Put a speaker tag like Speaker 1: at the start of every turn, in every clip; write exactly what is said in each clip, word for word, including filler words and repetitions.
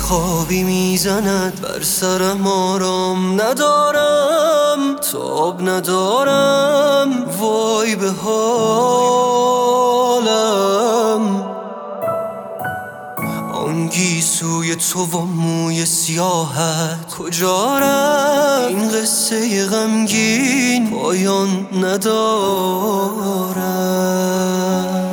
Speaker 1: بیخوابی میزند بر سرم، آرام ندارم، تاب ندارم، وای به حالم. آن گیسوی تو و موی سیاهت کجا رفت؟ این قصه غمگین پایان ندارد.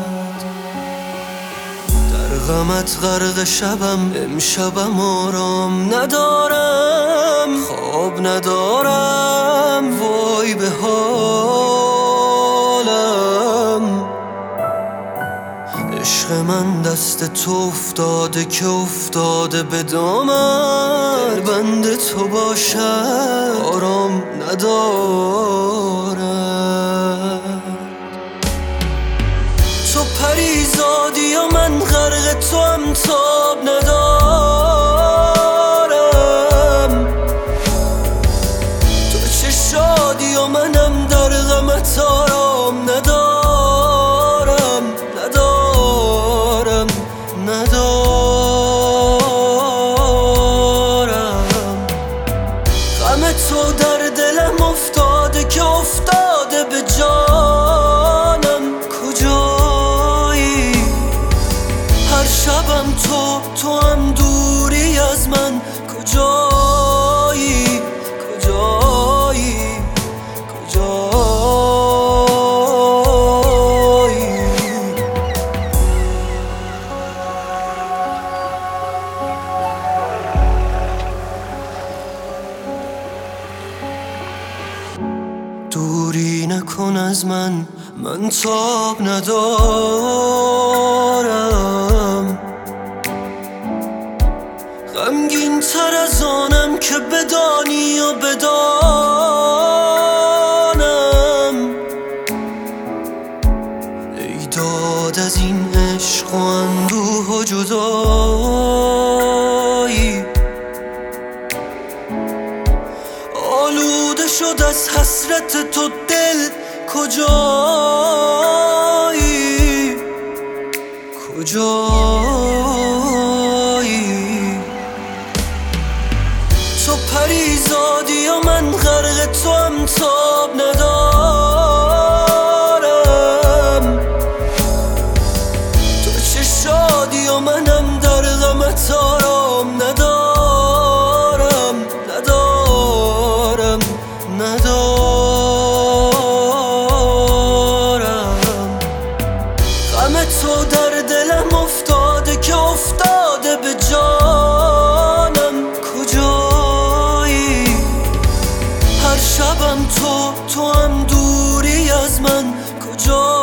Speaker 1: در غمت غرق شبم، امشبم آرام ندارم، خواب ندارم، وای به حالم. عشق من دست تو افتاده که افتاده به دامن، بند تو باشد آرام ندارد. تو پریزادی و من غرق تو هم، تاب ندارم. تو چه شادی و منم در غمت آرام ندارم، ندارم، ندارم. غم تو در دلم افتاده که افتاده به جانم. کجایی؟ هر شبم تو، تو هم دوری از من. کجایی؟ کجایی؟ کجایی؟ دوری نکن از من، من تاب ندارم. غمگین تر از آنم که بدانی و بدانم. ای داد از این عشق و اندوه و جدایی. آلوده شد از حسرت تو دل. کجایی؟ کجایی؟ تو پریزادی و من غرق تو هم، تاب ندارم. تو چه شادی و منم در غمت آرام ندارم، ندارم، ندارم. غم تو در دلم افتاده که افتاده به جانم. کجایی؟ هر شبم تو، تو هم دوری از من. کجایی؟